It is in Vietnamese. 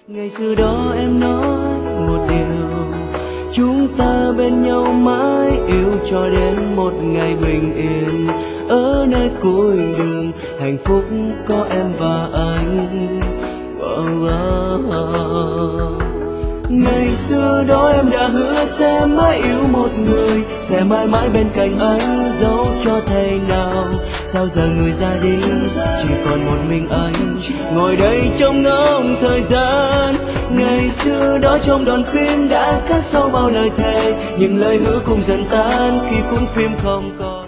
Ngày xưa đó em nói một điều, chúng ta bên nhau mãi yêu cho đến một ngày bình yên. Ở nơi cuối đường hạnh phúc có em và anh. Ngày xưa đó em đã hứa sẽ mãi yêu một người, sẽ mãi mãi bên cạnh anh dẫu cho thế nào. Sao giờ người ra đi chỉ còn một mình anh ngồi đây trông ngóng thời gian. Ngày xưa đó trong đoàn phim đã cắt sau bao lời thề, nhưng lời hứa cũng dần tan khi cuốn phim không còn.